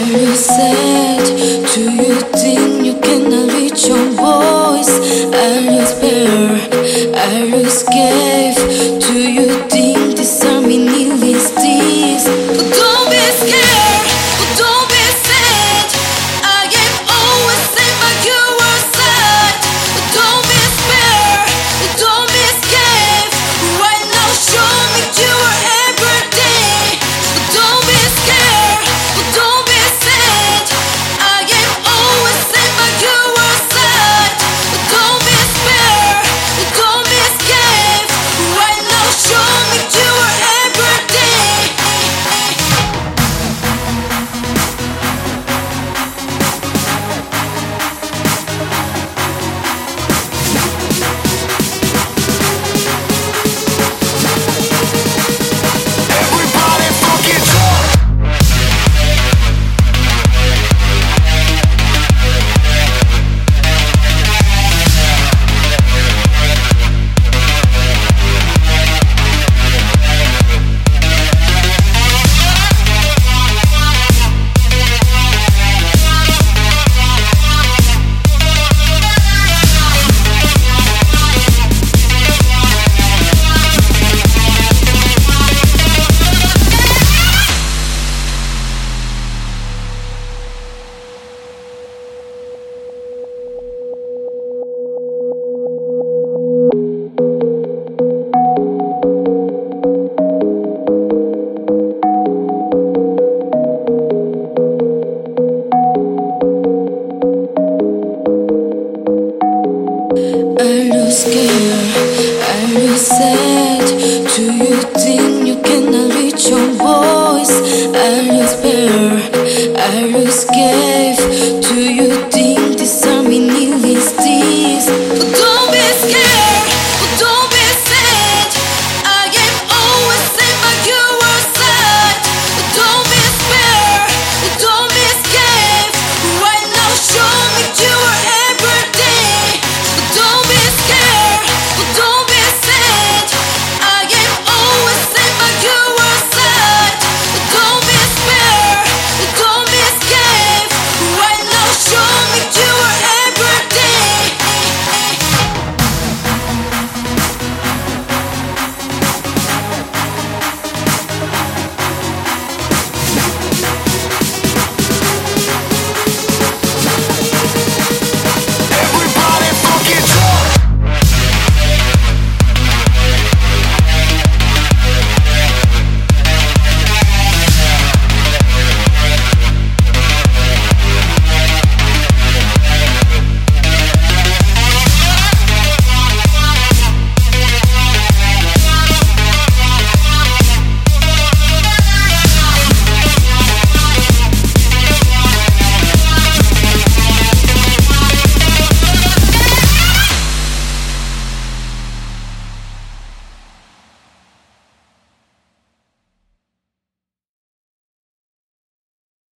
you sad? Do you think you cannot reach your voice? Are you scared? Are you scared? Do you think these are meaningless things? But don't be scared, but don't be sad. I am always safe by your side. But don't be scared, but don't be scared. Right now, show me you are everything. But don't be scared, but don't be sad. I am always safe by your side. But don't be scared, but don't be scared. Right now, show me you are everything. Everybody fucking talk. Are you scared? Are you sad? Do you think you cannot reach your voice? Are you scared? Are you scared?